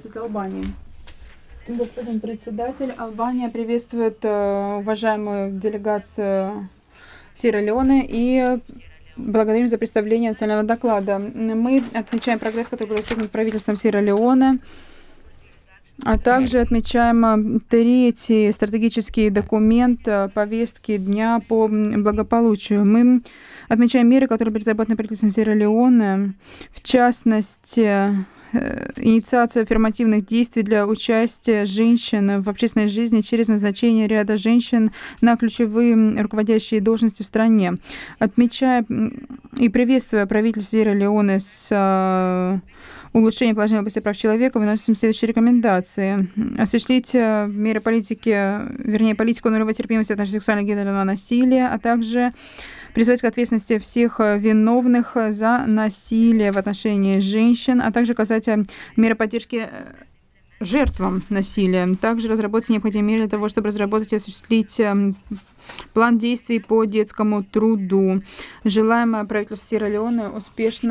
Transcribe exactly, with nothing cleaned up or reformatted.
правительства Албании. Господин председатель, Албания приветствует э, уважаемую делегацию Сьерра-Леоне и благодарим за представление национального доклада. Мы отмечаем прогресс, который был достигнут правительством Сьерра-Леоне, а также отмечаем третий стратегический документ повестки дня по благополучию. Мы отмечаем меры, которые были разработаны правительством Сьерра-Леоне, в частности, инициацию аффирмативных действий для участия женщин в общественной жизни через назначение ряда женщин на ключевые руководящие должности в стране. Отмечая и приветствуя правительство Сьерра-Леоне с улучшением положения в области прав человека, выносим следующие рекомендации. Осуществить меры политики, вернее, политику нулевой терпимости в отношении сексуального и гендерного насилия, а также призвать к ответственности всех виновных за насилие в отношении женщин, а также оказать меры поддержки жертвам насилия. Также разработать необходимые меры для того, чтобы разработать и осуществить план действий по детскому труду. Желаем правительству Сьерра-Леоне успешно